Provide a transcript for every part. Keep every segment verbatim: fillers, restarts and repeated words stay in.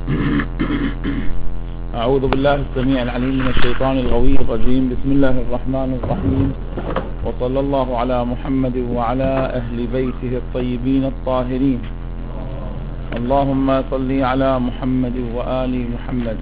أعوذ بالله السميع العليم من الشيطان الغوي الرجيم. بسم الله الرحمن الرحيم، وصلى الله على محمد وعلى أهل بيته الطيبين الطاهرين. اللهم صل على محمد وآل محمد.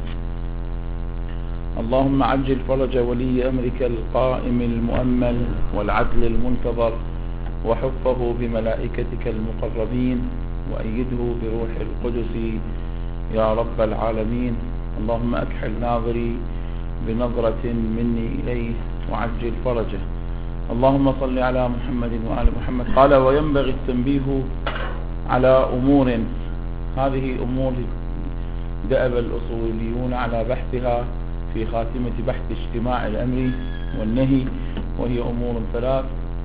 اللهم عجل فرج ولي أمرك القائم المؤمل والعدل المنتظر، وحفه بملائكتك المقربين، وأيده بروح القدس يا رب العالمين. اللهم أكحل ناظري بنظرة مني إليه وعجل فرجه. اللهم صل على محمد وآل محمد. قال: وينبغي التنبيه على أمور، هذه أمور دأب الأصوليون على بحثها في خاتمة بحث اجتماع الأمر والنهي، وهي أمور ثلاث.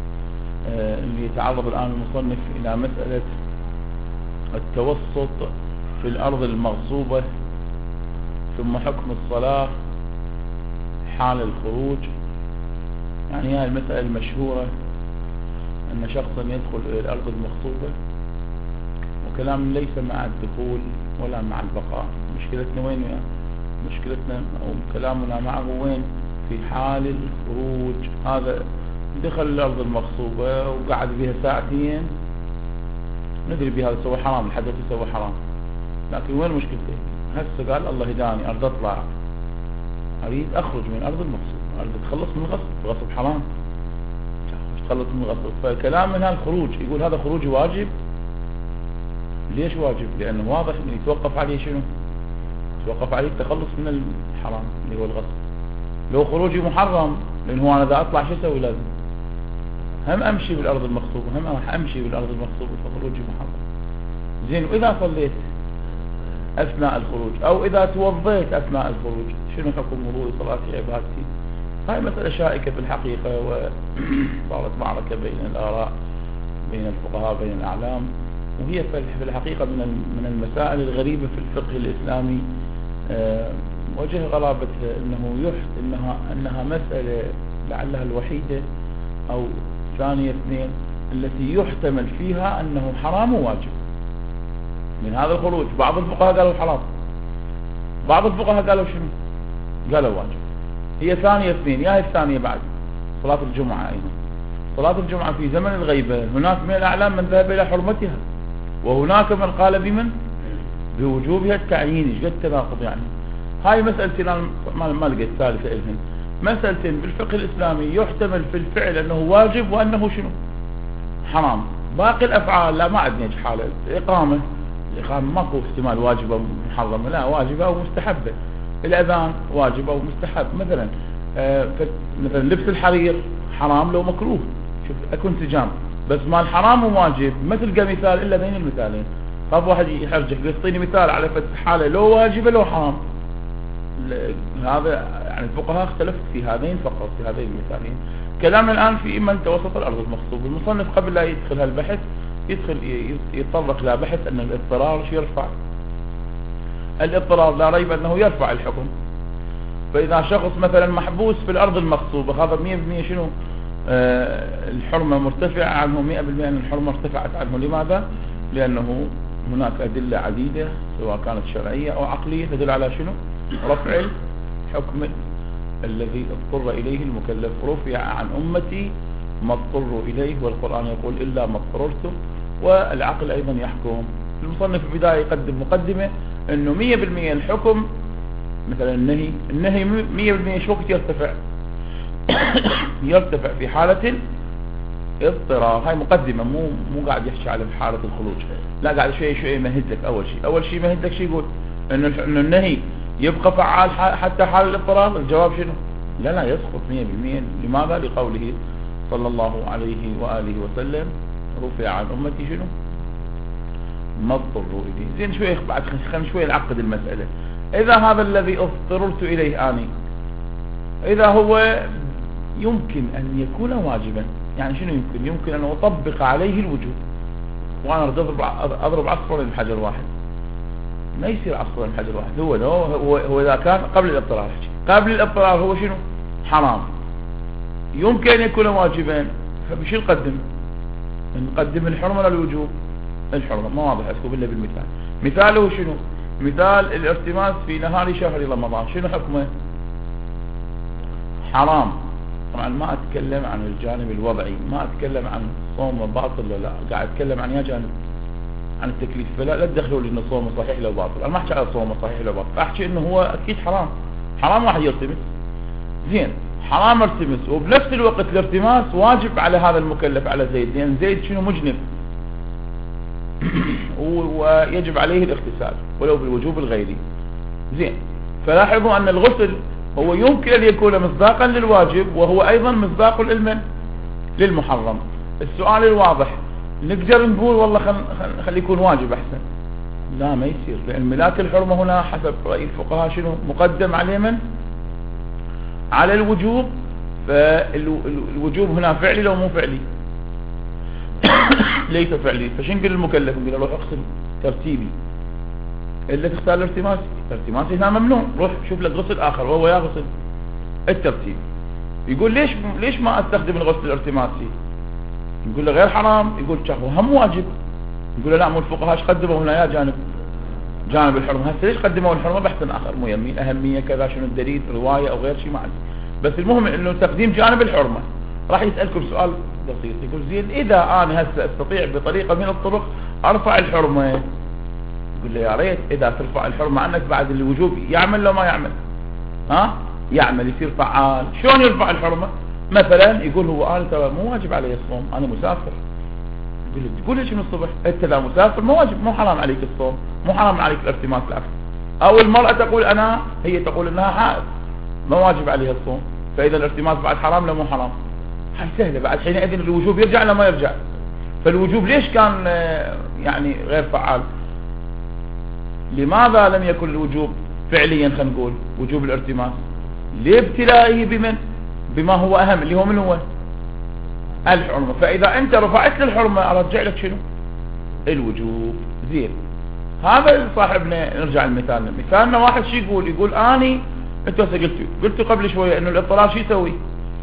اللي يتعرض الآن المصنف إلى مسألة التوسط في الأرض المغصوبة، ثم حكم الصلاة حال الخروج. يعني هذه المسألة المشهورة أن شخصا يدخل إلى الأرض المغصوبة، وكلام ليس مع الدخول ولا مع البقاء. مشكلتنا وين؟ مشكلتنا أو كلامنا معه وين؟ في حال الخروج. هذا دخل الأرض المغصوبة وقعد بها ساعتين، ندري بهذا سوى حرام، الحدث سوى حرام، لكن وين مشكلته؟ هسه قال الله هداني أرض أطلع، أريد أخرج من أرض المغصوبة، أريد أتخلص من الغصب. الغصب حرام، أتخلص من الغصب. فكلام من هالخروج يقول هذا خروج واجب. ليش واجب؟ لأنه واضح أن يتوقف عليه شنو؟ يتوقف عليه التخلص من الحرام اللي هو الغصب. لو خروجي محرم، لأنه أنا إذا أطلع شو أسوي؟ لازم هم أمشي بالأرض المغصوبة، هم راح أمشي بالأرض المغصوبة، فخروجي محرم. زين، وإذا صليت أثناء الخروج أو إذا توضيت أثناء الخروج، شنو حكم وضوء صلاتي عبادتي؟ هاي مسألة شائكة في الحقيقة، وصارت معركة بين الآراء بين الفقهاء بين الأعلام، وهي في الحقيقة من من المسائل الغريبة في الفقه الإسلامي. وجه غرابتها أنه يحت إنها أنها مسألة لعلها الوحيدة أو ثانية اثنين التي يحتمل فيها أنه حرام وواجب من هذا الخروج. بعض الفقهاء قالوا حرام، بعض الفقهاء قالوا شنو؟ قالوا واجب. هي ثانية اثنين. يا هي الثانية بعد صلاة الجمعة. أيضا صلاة الجمعة في زمن الغيبة هناك من الأعلام من ذهب إلى حرمتها، وهناك من قال بمن؟ بوجوبها التعيين. ايش قد تناقض يعني. هاي مسألتين ما ما لقيت ثالثة إلهن. مسألتين بالفقه الإسلامي يحتمل في الفعل أنه واجب وأنه شنو؟ حرام. باقي الأفعال لا، ما عندنا حالة. الإقامة الإقامة ماكو احتمال واجبة محرمة، لا، واجبة أو مستحبة. الأذان واجب أو مستحب. مثلا آه مثلا لبس الحرير حرام لو مكروه. شوف أكو انسجام، بس ما الحرام وواجب ما تلقى مثال إلا بين المثالين. طب واحد يحرجك يعطيني مثال على فتح حالة لو واجبة لو حرام. هذا يعني الفقهاء اختلفت في هذين فقط، في هذين المثالين. كلامنا الآن في من توسط الأرض المغصوبة. المصنف قبل لا يدخل هالبحث يدخل يتطرق إلى بحث أن الاضطرار شو يرفع. الاضطرار لا ريب أنه يرفع الحكم. فإذا شخص مثلا محبوس في الأرض المغصوبة، هذا مية بالمية شنو؟ آه الحرمة مرتفعة عنه، مية بالمية أن الحرمة ارتفعت عنه. لماذا؟ لأنه هناك أدلة عديدة سواء كانت شرعية أو عقلية تدل على شنو؟ رفع الحكم الذي اضطر إليه المكلف. رفع عن أمتي ما اضطروا إليه، والقرآن يقول إلا ما اضطررتم، والعقل أيضا يحكم. المصنف في البداية يقدم مقدمة أنه مية بالمية الحكم مثلا النهي النهي مية بالمية شو وقت يرتفع؟ يرتفع في حالة اضطرار. هاي مقدمة، مو مو قاعد يحكي على حالة الخروج، لا، قاعد شوي شوي يمهدك. أول شيء أول شيء يمهدك شيء يقول إنه إنه النهي يبقى فعال حتى حال الاضطرار. الجواب شنو؟ لا لا، يسقط مية بالمية. لماذا؟ لقوله صلى الله عليه وآله وسلم رفع عن أمتي شنو؟ ما اضطروا إليه. زين، شوي بعد خلينا شوي نعقد المسألة. إذا هذا الذي اضطررت إليه آني إذا هو يمكن أن يكون واجبا، يعني شنو يمكن؟ يمكن أن أطبق عليه الوجوب، وأنا أريد أضرب أضرب عصفورين بحجر واحد. ما يصير عصفورين بحجر واحد. هو هو هو إذا كان قبل الاضطرار، قبل الاضطرار هو شنو؟ حرام. يمكن أن يكون واجبا، فبشو نقدم؟ نقدم الحرمة ولا الوجوب؟ الحرمة. ما واضح أسكب إلا بالمثال. مثاله شنو؟ مثال الارتماس في نهار شهر رمضان شنو حكمه؟ حرام. طبعا ما اتكلم عن الجانب الوضعي، ما اتكلم عن صوم باطل ولا لا، قاعد اتكلم عن يا جانب عن التكليف. فلا لا تدخلوا لي انه صومه صحيح لو باطل، انا ما احكي على صومه صحيح لو باطل، احكي انه هو اكيد حرام. حرام واحد يرتمس، زين حرام ارتمس، وبنفس الوقت الارتماس واجب على هذا المكلف على زيد، لان زيد شنو مجنب ويجب عليه الاغتسال ولو بالوجوب الغيري. زين فلاحظوا ان الغسل هو يمكن ان يكون مصداقا للواجب وهو ايضا مصداق للمن للمحرم. السؤال الواضح، نقدر نقول والله خل خلي يكون واجب احسن؟ لا ما يصير، لان ملاك الحرمة هنا حسب رأي الفقهاء شنو مقدم عليه من على الوجوب، فالوجوب هنا فعلي لو مو فعلي ليس فعلي. فشن نقول المكلف؟ نقول روح اغسل ترتيبي الا تختار الارتماس، الارتماسي هنا ممنوع، روح شوف لك غسل اخر وهو يغسل الترتيب. يقول ليش ليش ما استخدم الغسل الارتماسي؟ نقول له غير حرام، يقول شافوا هم واجب. نقول له لا، مو الفقهاء ايش قدموا هنا يا جانب جانب الحرمه، هسه ليش قدموا الحرمه؟ بحث اخر مو يمين اهميه كذا، شنو الدليل روايه او غير شيء ما عندي، بس المهم انه تقديم جانب الحرمه. راح يسالكم سؤال بسيط، يقول زين اذا انا هسه استطيع بطريقه من الطرق ارفع الحرمه، يقول له يا ريت اذا ترفع الحرمه عنك بعد الوجوب يعمل لو ما يعمل؟ ها يعمل، يصير فعال. شلون يرفع الحرمه؟ مثلا يقول هو انا ترى مو واجب علي الصوم، انا مسافر. يقول له تقول لي شنو الصبح؟ انت لا مسافر مو واجب، مو حرام عليك الصوم، مو حرام عليك الارتماس العفو. او المراه تقول انا هي تقول انها حائض ما واجب عليها الصوم، فاذا الارتماس بعد حرام لا مو حرام؟ هاي سهله، بعد حينئذ الوجوب يرجع لا ما يرجع؟ فالوجوب ليش كان يعني غير فعال؟ لماذا لم يكن الوجوب فعليا؟ خلينا نقول وجوب الارتماس لابتلائه بمن بما هو اهم اللي هو من هو الحرمه. فاذا انت رفعت الحرمه ارجع لك شنو الوجوب. زين هذا صاحبنا نرجع لمثالنا. مثالنا واحد شي يقول يقول اني انت هسه قلت قلت قبل شويه انه الاضطرار شو يسوي؟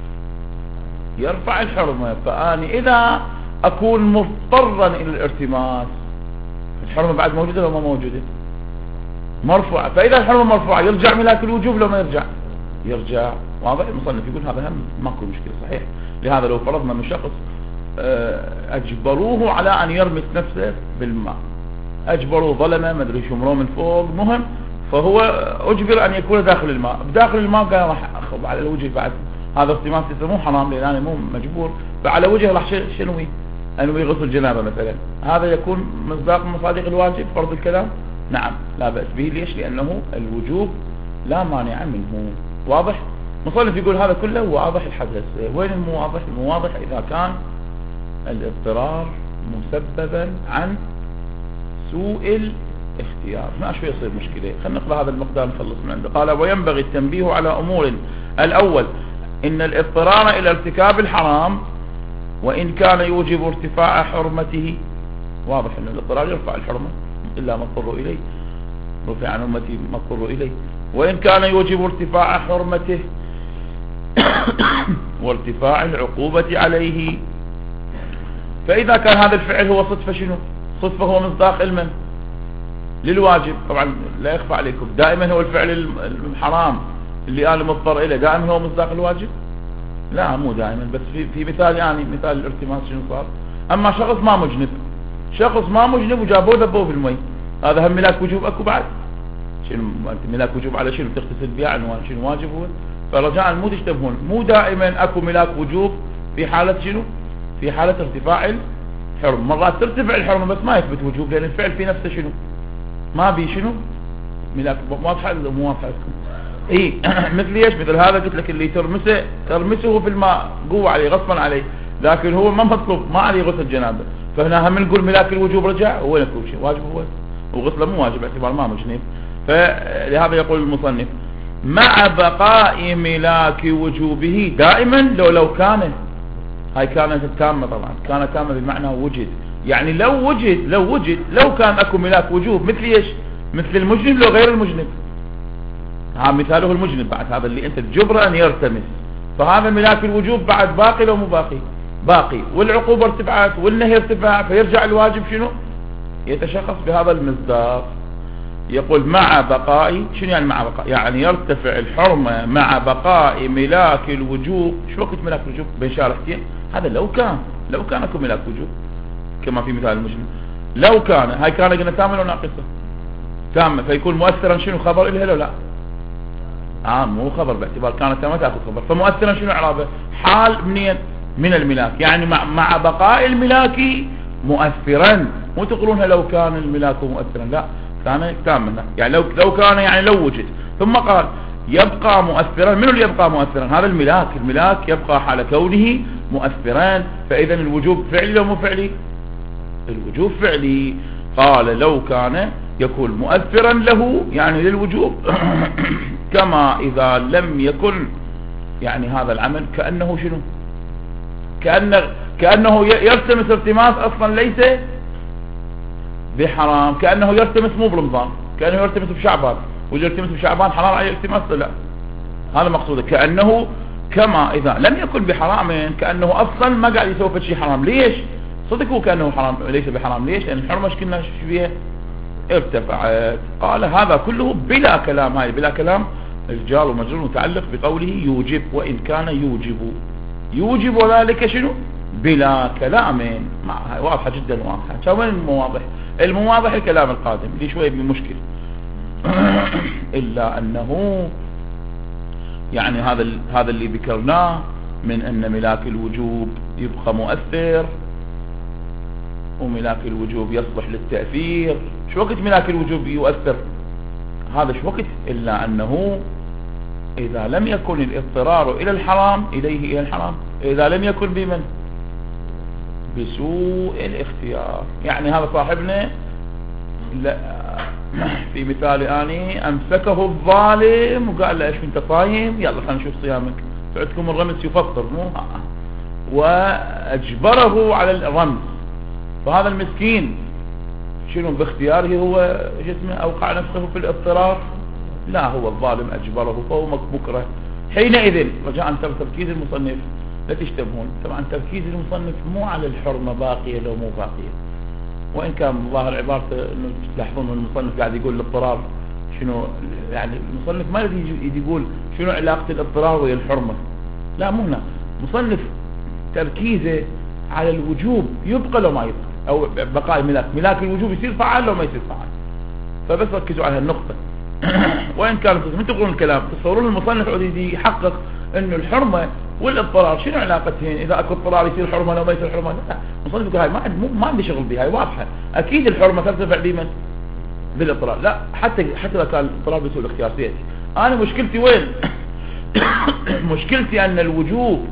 يرفع الحرمه. فاني اذا اكون مضطرا الى الارتماس الحرمه بعد موجوده ولا ما موجوده؟ مرفوعه. فاذا الحرمه مرفوعه يرجع ملاك الوجوب لو ما يرجع؟ يرجع. واضح؟ المصنف يقول هذا هم ماكو مشكله صحيح. لهذا لو فرضنا انه شخص اجبروه على ان يرمس نفسه بالماء، اجبروه ظلمه ما ادري شو مروا من فوق، مهم فهو اجبر ان يكون داخل الماء، بداخل الماء قال راح اخذ على الوجه بعد هذا ارتماس مو حرام لان انا مو مجبور، فعلى وجهه راح شنو انوي غسل جنابه مثلا، هذا يكون مصداق من مصادق الواجب فرض الكلام؟ نعم لا بأس به. ليش؟ لانه الوجوب لا مانع منه. واضح؟ مصنف يقول هذا كله واضح الحدث. وين المواضح؟ المواضح اذا كان الاضطرار مسببا عن سوء الاختيار، ما شوي يصير مشكلة. خلينا نقرأ هذا المقدار نخلص من عنده. قال وينبغي التنبيه على امور. الاول ان الاضطرار الى ارتكاب الحرام وان كان يوجب ارتفاع حرمته، واضح ان الاضطرار يرفع الحرمة الا ما اضطر اليه، رفع عن امتي ما اضطر اليه، وان كان يوجب ارتفاع حرمته وارتفاع العقوبة عليه. فاذا كان هذا الفعل هو صدفة شنو؟ صدفة هو مصداق المن للواجب. طبعا لا يخفى عليكم دائما هو الفعل الحرام اللي انا مضطر اليه دائما هو مصداق الواجب؟ لا مو دائما، بس في, في مثال يعني مثال الارتماس شنو صار؟ اما شخص ما مجنب، شخص ما مجنب وجابوه ذبوه بالمي، هذا هم ملاك وجوب اكو بعد؟ شنو انت ملاك وجوب على شنو؟ تغتسل بها عنوان شنو واجب هو؟ فرجاء مو تشتبهون، مو دائما اكو ملاك وجوب في حالة شنو؟ في حالة ارتفاع الحرم. مرات ترتفع الحرمة بس ما يثبت وجوب لان الفعل في نفسه شنو؟ ما بي شنو؟ ملاك. واضحة ولا مو واضحة لكم؟ اي مثل ايش؟ مثل هذا قلت لك اللي ترمسه ترمسه في الماء قوة عليه غصبا عليه، لكن هو ما مطلوب ما عليه غسل جنابه، فهنا هم نقول ملاك الوجوب رجع وين يكون شيء واجب هو وغسله مو واجب باعتبار ما مجنب. فلهذا يقول المصنف مع بقاء ملاك وجوبه دائما لو لو كان، هاي كانت تامة طبعا، كان تامة بمعنى وجد، يعني لو وجد لو وجد لو كان اكو ملاك وجوب مثل ايش؟ مثل المجنب لو غير المجنب. ها مثاله المجنب بعد هذا اللي انت تجبره ان يرتمس، فهذا ملاك الوجوب بعد باقي لو مو باقي؟ باقي، والعقوبة ارتفعت والنهي ارتفع، فيرجع الواجب شنو؟ يتشخص بهذا المصداق. يقول مع بقاء، شنو يعني مع بقاء؟ يعني يرتفع الحرمة مع بقاء ملاك الوجوب. شو وقت ملاك الوجوب بين شارحتين؟ هذا لو كان لو كان اكو ملاك وجوب كما في مثال المجنون. لو كان هاي كان قلنا تامة ولا ناقصة؟ تامة، فيكون مؤثرا شنو خبر إلها لو لا؟ آه مو خبر باعتبار كانت تامة تأخذ خبر. فمؤثرا شنو إعرابه؟ حال منين؟ من الملاك، يعني مع, مع بقاء الملاك مؤثرا. مو تقولونها لو كان الملاك مؤثرا، لا، كان تاما، يعني لو لو كان يعني لو وجد. ثم قال يبقى مؤثرا. من اللي يبقى مؤثرا؟ هذا الملاك. الملاك يبقى حال كونه مؤثرا. فإذا الوجوب فعلي لو مو فعلي؟ الوجوب فعلي. قال لو كان يكون مؤثرا له يعني للوجوب كما إذا لم يكن، يعني هذا العمل كأنه شنو؟ كأنه, كأنه يرتمس ارتماس أصلا ليس بحرام، كأنه يرتمس مو برمضان، كأنه يرتمس بشعبان، واللي يرتمس بشعبان حرام عليه التماس؟ لا، هذا مقصوده. كأنه كما إذا لم يكن بحرام، كأنه أصلا ما قاعد يسوي شيء حرام. ليش؟ صدقوا كأنه حرام ليس بحرام. ليش؟ لأن الحرمة ايش كنا فيها؟ ارتفعت. قال هذا كله بلا كلام. هاي بلا كلام الجار ومجرور متعلق بقوله يوجب، وإن كان يوجب يوجب وذلك شنو؟ بلا كلام. واضحة جدا واضحة. شو وين المواضح؟ المواضح الكلام القادم اللي شوية بمشكل إلا أنه يعني هذا هذا اللي ذكرناه من أن ملاك الوجوب يبقى مؤثر، وملاك الوجوب يصلح للتأثير. شو وقت ملاك الوجوب يؤثر؟ هذا شو وقت؟ إلا أنه إذا لم يكن الاضطرار إلى الحرام إليه إلى الحرام، إذا لم يكن بمن؟ بسوء الاختيار. يعني هذا صاحبنا لا في مثال آني أمسكه الظالم وقال له ايش انت صايم؟ يلا خلينا نشوف صيامك، عندكم الرمز يفطر مو؟ وأجبره على الرمز. فهذا المسكين شنو باختياره هو جسمه أوقع نفسه في الاضطرار؟ لا، هو الظالم أجبره فهو مكره. حينئذ رجاء تركيز المصنف لا تشتبهون. طبعا تركيز المصنف مو على الحرمة باقية لو مو باقية، وإن كان ظاهر عبارته انه تلاحظون المصنف قاعد يقول الاضطرار شنو، يعني المصنف ما يجي يقول شنو علاقة الاضطرار ويا الحرمة، لا مو هنا. مصنف تركيزه على الوجوب يبقى لو ما يبقى، او بقاء ملاك ملاك الوجوب يصير فعال لو ما يصير فعال. فبس ركزوا على هالنقطة. وإن كان من تقولون الكلام تصورون المصنف عودي يحقق انه الحرمة والاضطرار شنو علاقتهن؟ اذا اكو اضطرار يصير حرمة لو ما يصير حرمة؟ لا، المصنف يقول هاي ما عندي ما عندي شغل بها، هاي واضحة. اكيد الحرمة ترتفع بمن؟ بالاضطرار. لا، حتى حتى اذا كان الاضطرار بسوء الاختيار سيأتي. انا مشكلتي وين؟ مشكلتي ان الوجوب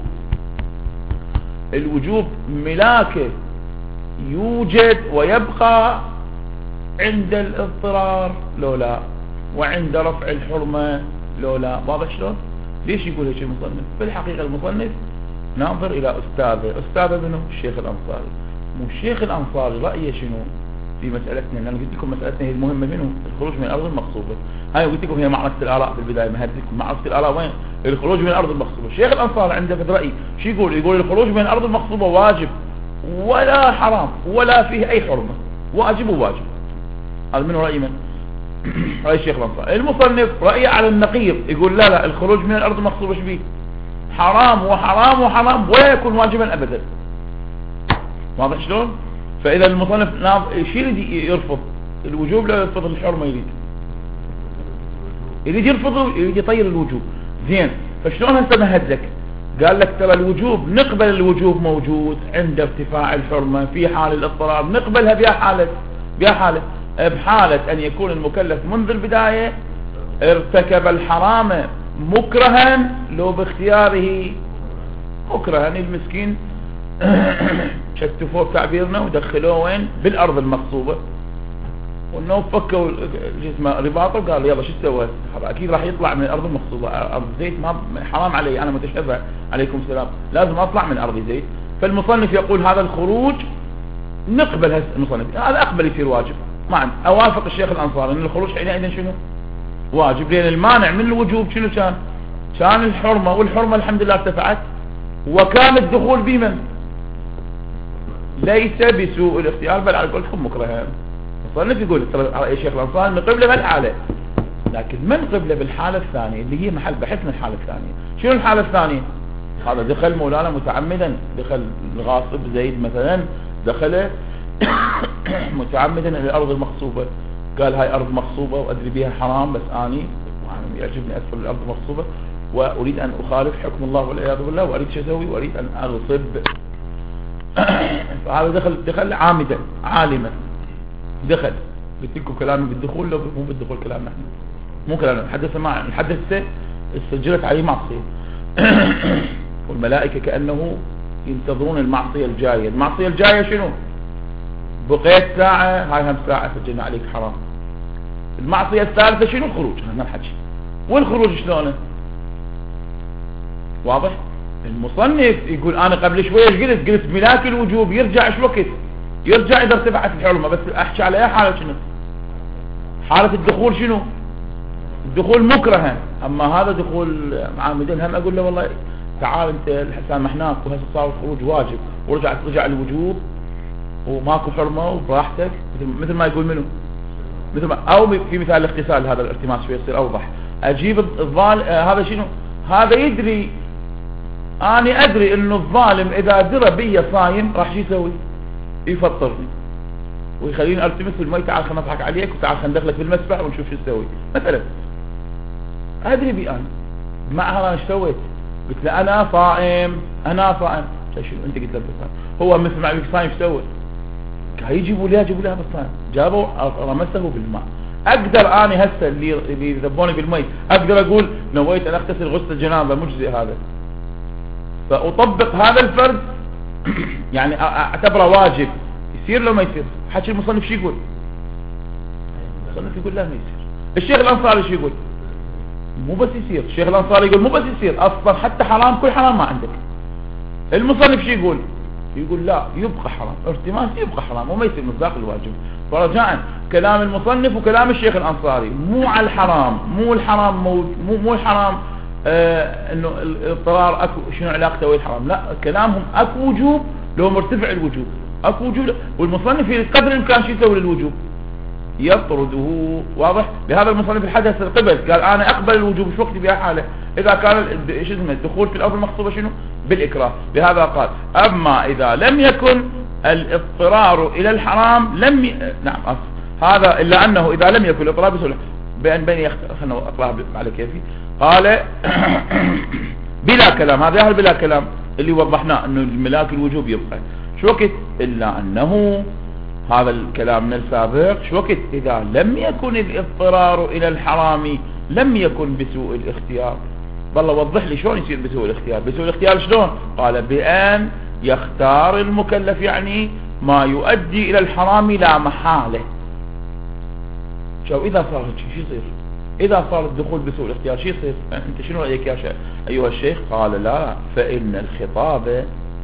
الوجوب ملاكه يوجد ويبقى عند الاضطرار لو لا، وعند رفع الحرمة لو لا. واضح شلون؟ ليش يقول هيك المصنف؟ في الحقيقة المصنف ننظر الى استاذه. استاذه منه الشيخ الانصاري. مو الشيخ الانصاري رأيه شنو في مسألتنا؟ انا قلت لكم مسألتنا هي المهمة منه الخروج من الارض المغصوبة. هاي قلت لكم هي معركة الاراء في البداية، ما هديتكم معركة الاراء وين؟ الخروج من الارض المغصوبة. الشيخ الانصاري عنده في رأي شو يقول؟ يقول الخروج من الارض المغصوبة واجب ولا حرام ولا فيه اي حرمة، واجب وواجب. هذا منه رأي من؟ رأي الشيخ الانصاري. المصنف رأيه على النقيض، يقول لا لا الخروج من الارض المغصوبة ايش بيه؟ حرام وحرام وحرام ولا يكون واجبا ابدا. واضح شلون؟ فاذا المصنف يشيل يرفض الوجوب لا يرفض الحرمة، يريد يريد يرفضه، يريد يطير الوجوب. زين، فشلون هسه مهد لك؟ قال لك ترى الوجوب نقبل الوجوب موجود عند ارتفاع الحرمة في حال الاضطرار، نقبلها بها حالة بها حالة بحالة ان يكون المكلف منذ البداية ارتكب الحرام مكرها لو باختياره. مكرها المسكين شتفوه تعبيرنا ودخلوه وين؟ بالارض المغصوبة، وانه فكوا جسمه رباطه وقال يلا شو سوى؟ اكيد راح يطلع من الارض المغصوبة. ارض زيت ما حرام علي، انا متشبع عليكم السلام، لازم اطلع من ارض زيت. فالمصنف يقول هذا الخروج نقبل. هذا المصنف هذا اقبل يصير واجب. ما عندي اوافق الشيخ الانصاري ان الخروج حينئذ شنو؟ واجب، لان المانع من الوجوب شنو كان؟ كان الحرمة، والحرمة الحمد لله ارتفعت، وكان الدخول بمن؟ ليس بسوء الاختيار بل على قولتكم مكرها. المصنف يقول ترى الشيخ الأنصاري من قبله بالحالة، لكن من قبله بالحالة الثانية اللي هي محل بحث من الحالة الثانية. شنو الحالة الثانية؟ هذا دخل مولانا متعمدا، دخل الغاصب زيد مثلا دخل متعمدا الى الارض المغصوبة، قال هاي ارض مغصوبة وادري بها حرام، بس اني يعجبني ادخل الارض المغصوبة واريد ان اخالف حكم الله والعياذ بالله، واريد شو اسوي؟ واريد ان اغصب. فهذا دخل دخل عامدا عالما، دخل. قلت لكم كلامي بالدخول، لو مو بالدخول كلامنا احنا مو كلامنا، نحدث مع نحدث سجلت عليه معصية والملائكة كأنه ينتظرون المعصية الجاية. المعصية الجاية شنو؟ بقيت ساعة، هاي هم ساعة سجلنا عليك حرام. المعصية الثالثة شنو؟ الخروج. هنا الحكي. والخروج شلونه؟ واضح؟ المصنف يقول انا قبل شوية ايش قلت؟ قلت ملاك الوجوب يرجع ايش وقت؟ يرجع اذا ارتفعت الحرمة، بس احكي على اي حالة شنو؟ حالة الدخول شنو؟ الدخول مكرها. اما هذا دخول عامدين هم اقول له والله تعال انت سامحناك وهسه صار الخروج واجب، ورجع رجع الوجوب وماكو حرمه وبراحتك، مثل مثل ما يقول منه، مثل ما او في مثال الاغتسال، هذا الارتماس شوي يصير اوضح. اجيب الظالم آه هذا شنو؟ هذا يدري، اني ادري انه الظالم اذا درى بي صايم راح شو يسوي؟ يفطرني ويخليني التمس في المي، تعال خلينا نضحك عليك وتعال خلينا ندخلك بالمسبح ونشوف شو تسوي مثلا. ادري بي انا مع هذا ايش سويت؟ قلت له انا صائم، انا صائم. شو انت قلت له صائم؟ هو مثل ما بيك صايم ايش سوى؟ يجيبوا لي يجيبوا لها بالصائم، جابوا رمسه بالماء. اقدر اني هسه اللي يذبوني بالمي اقدر اقول نويت ان اغتسل غسل الجنابه مجزئ هذا، فاطبق هذا الفرد يعني اعتبره واجب، يصير لو ما يصير؟ حكي المصنف شو يقول؟ المصنف يقول لا ما يصير. الشيخ الانصاري شو يقول؟ مو بس يصير. الشيخ الانصاري يقول مو بس يصير، اصلا حتى حرام، كل حرام ما عندك. المصنف شو يقول؟ يقول لا يبقى حرام، ارتماس يبقى حرام وما يصير مصداق الواجب. فرجاء كلام المصنف وكلام الشيخ الانصاري مو على الحرام، مو الحرام مو مو الحرام آه انه الاضطرار اكو شنو علاقته ويا الحرام، لا كلامهم اكو وجوب لو مرتفع الوجوب، اكو وجوب. والمصنف في قدر الامكان شو يسوي للوجوب؟ يطرده. واضح؟ بهذا المصنف الحدث القبل قال انا اقبل الوجوب في وقتي بها حاله اذا كان ايش اسمه الدخول في الارض المغصوبه شنو؟ بالاكراه. بهذا قال اما اذا لم يكن الاضطرار الى الحرام لم ي... نعم أصف. هذا الا انه اذا لم يكن الاضطرار بسهوله بين بين يخت... خلنا اقراها على كيفي. قال بلا كلام، هذا بلا كلام اللي وضحناه انه الملاك الوجوب يبقى شو وقت؟ الا انه هذا الكلام من السابق شو وقت؟ اذا لم يكن الاضطرار الى الحرام لم يكن بسوء الاختيار. والله وضح لي شلون يصير بسوء الاختيار؟ بسوء الاختيار شلون؟ قال بان يختار المكلف يعني ما يؤدي الى الحرام لا محالة. شو اذا صار شو يصير؟ اذا صار الدخول بسوء الاختيار شو يصير؟ انت شنو رايك يا شيخ ايها الشيخ؟ قال لا، فان الخطاب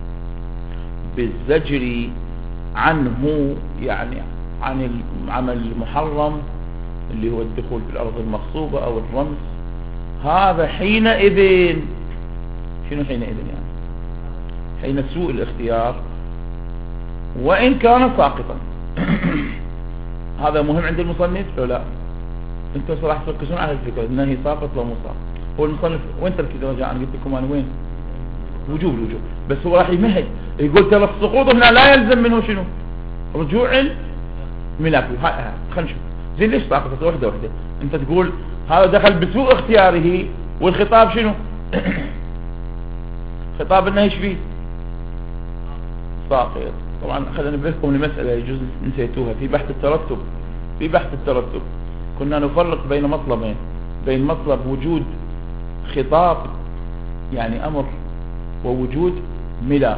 بالزجر عنه يعني عن العمل المحرم اللي هو الدخول في الارض المغصوبة او الرمس، هذا حينئذ شنو حينئذ يعني؟ حين سوء الاختيار وان كان ساقطا. هذا مهم عند المصنف لو لا؟ انتم صراحة تركزون على الفكرة انه هي ساقط لو مو ساقط. هو المصنف وين تركز رجاء؟ انا قلت لكم انا وين؟ وجوب الوجوب، بس هو راح يمهد يقول ترى السقوط هنا لا يلزم منه شنو؟ رجوع الملاك. خلينا نشوف زين ليش ساقطت وحده وحده. انت تقول هذا دخل بسوء اختياره والخطاب شنو؟ خطاب انه ايش فيه؟ ساقط. طبعا خلينا نبهكم لمسألة يجوز نسيتوها في بحث الترتب. في بحث الترتب كنا نفرق بين مطلبين، بين مطلب وجود خطاب يعني امر ووجود ملاك.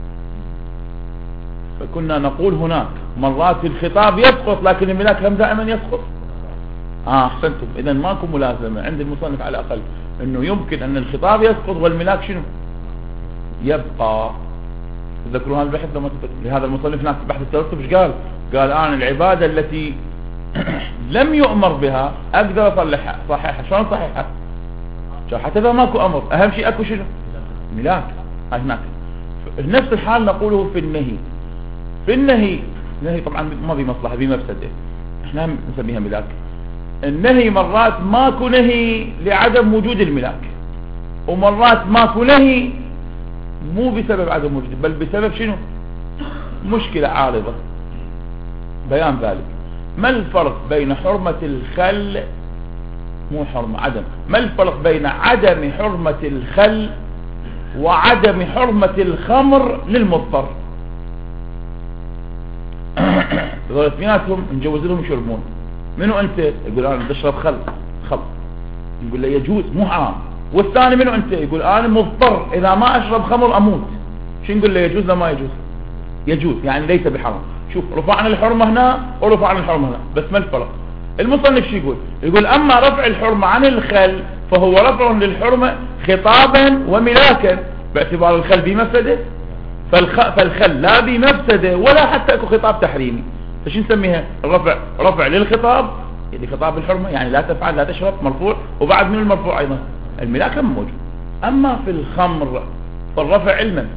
فكنا نقول هناك مرات الخطاب يسقط لكن الملاك هم دائما يسقط. اه احسنتم، اذا ماكو ملازمة عند المصنف على الاقل انه يمكن ان الخطاب يسقط والملاك شنو؟ يبقى. تذكرون هذا البحث لما تذكرون لهذا المصنف هناك في بحث الترتب ايش قال؟ قال انا العبادة التي لم يؤمر بها اقدر اصلحها صحيحة. شلون صحيحة؟ حتى اذا ماكو امر اهم شيء اكو شنو؟ ملاك. هناك نفس الحال نقوله في النهي. في النهي النهي طبعا ما بمصلحة بمفسدة. احنا نسميها ملاك. النهي مرات ماكو نهي لعدم وجود الملاك، ومرات ماكو نهي مو بسبب عدم وجوده بل بسبب شنو؟ مشكلة عارضة. بيان ذلك. ما الفرق بين حرمة الخل مو حرمة عدم ما الفرق بين عدم حرمة الخل وعدم حرمة الخمر للمضطر؟ ذول اثنيناتهم نجوز لهم يشربون. منو انت؟ يقول انا بشرب خل خل نقول له يجوز مو حرام. والثاني منو انت؟ يقول انا مضطر اذا ما اشرب خمر اموت. شو نقول له؟ يجوز لا ما يجوز؟ يجوز، يعني ليس بحرام. شوف رفعنا الحرمة هنا ورفعنا الحرمة هنا، بس ما الفرق؟ المصنف شو يقول؟ يقول اما رفع الحرمة عن الخل فهو رفع للحرمة خطابا وملاكا، باعتبار الخل بمفسده، فالخ... فالخل لا بمفسده ولا حتى اكو خطاب تحريمي. فشو نسميها؟ الرفع رفع للخطاب، يعني خطاب الحرمة، يعني لا تفعل لا تشرب مرفوع، وبعد من المرفوع ايضا الملاك موجود. اما في الخمر فالرفع علما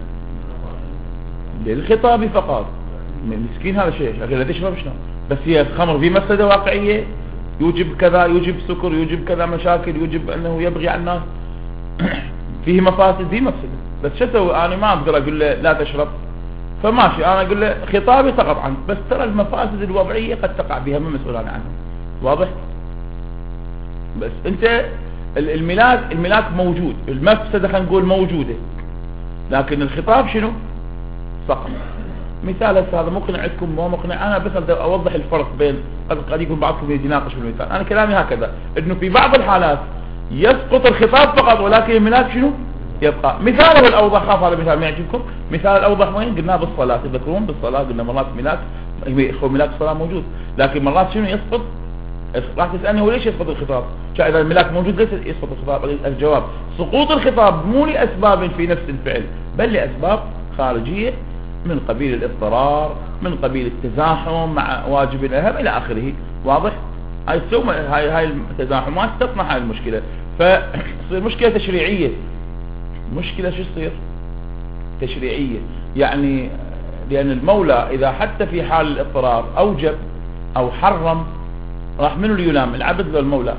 للخطاب فقط. مسكين هذا الشيء لكن لا تشرب شنو؟ بس هي الخمر في مفسده واقعيه، يوجب كذا، يوجب سكر، يوجب كذا مشاكل، يوجب انه يبغي على الناس فيه مفاسد في مفسده. بس شو اسوي؟ انا ما اقدر اقول له لا تشرب، فماشي انا اقول له خطابي سقط عنك، بس ترى المفاسد الوضعيه قد تقع بها ما مسؤول عنها. واضح؟ بس انت الملاك الملاك موجود، المفسده خلينا نقول موجوده، لكن الخطاب شنو؟ سقط. مثال هذا مقنع عندكم مو مقنع؟ انا بس اوضح الفرق بين، قد يكون بعضكم يتناقش بالمثال. انا كلامي هكذا، انه في بعض الحالات يسقط الخطاب فقط ولكن الملاك شنو؟ يبقى. مثاله الاوضح، خاف هذا مثال ما يعجبكم. مثال الاوضح وين؟ قلناه بالصلاه، تذكرون بالصلاه قلنا مرات ملاك هو ملاك الصلاه موجود، لكن مرات شنو يسقط؟ راح تسالني هو ليش يسقط الخطاب؟ اذا الملاك موجود ليش يسقط الخطاب؟ الجواب سقوط الخطاب مو لاسباب في نفس الفعل، بل لاسباب خارجيه من قبيل الاضطرار، من قبيل التزاحم مع واجب اهم الى اخره. واضح؟ هاي تسوي هاي هاي التزاحمات تطمح هاي المشكله، فتصير مشكله تشريعيه. مشكله شو تصير؟ تشريعيه، يعني لان المولى اذا حتى في حال الاضطرار اوجب او حرم، راح منو اللي يلام؟ العبد ولا المولى؟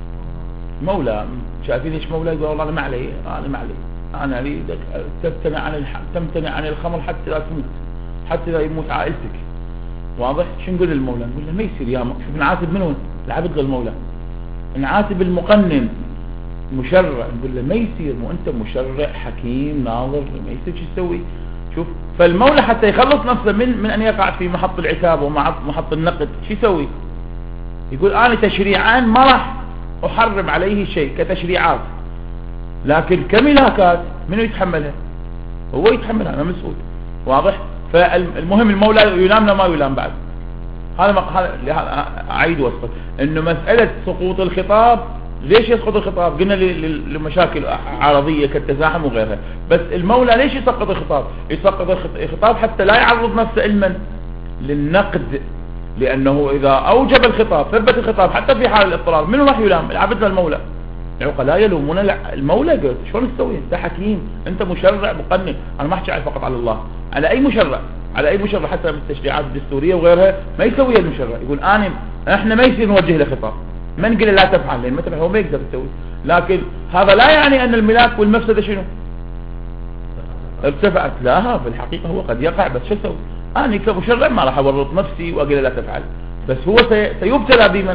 مولى. شايفين ايش مولى؟ يقول والله انا ما علي، انا ما علي، انا اريدك تمتنع عن الح... تمتنع عن الخمر حتى لا تموت، حتى لا يموت عائلتك. واضح؟ شو نقول للمولى؟ نقول له ما يصير يا م... شوف نعاتب منو؟ العبد ولا المولى؟ نعاتب المقنن مشرع، نقول له ما يصير، مو انت مشرع حكيم ناظر، ما يصير. شو تسوي؟ شوف، فالمولى حتى يخلص نفسه من من ان يقع في محط العتاب ومحط النقد، شو يسوي؟ يقول انا تشريعا ما راح احرم عليه شيء كتشريعات، لكن كملاكات منو يتحملها؟ هو يتحملها، انا مسؤول. واضح؟ فالمهم المولى يلام ما يلام بعد. هذا هذا اعيد واسقط انه مساله سقوط الخطاب. ليش يسقط الخطاب؟ قلنا لمشاكل عرضيه كالتزاحم وغيرها، بس المولى ليش يسقط الخطاب؟ يسقط الخطاب حتى لا يعرض نفسه علما للنقد، لانه اذا اوجب الخطاب ثبت الخطاب حتى في حال الاضطرار، منو راح يلام؟ العبد المولى. العقلاء يلومون المولى. قلت شلون تسوي؟ انت حكيم، انت مشرع مقنن. انا ما احكي فقط على الله، على اي مشرع، على اي مشرع حتى بالتشريعات الدستوريه وغيرها ما يسويها المشرع. يقول انا احنا ما يصير نوجه له خطاب، ما نقول لا تفعل، لان ما تفعل هو ما يقدر يسوي. لكن هذا لا يعني ان الملاك والمفسده شنو؟ ارتفعت. لا، في الحقيقه هو قد يقع، بس شو اسوي؟ انا كمشرع ما راح اورط نفسي واقول لا تفعل، بس هو سيبتلى بمن؟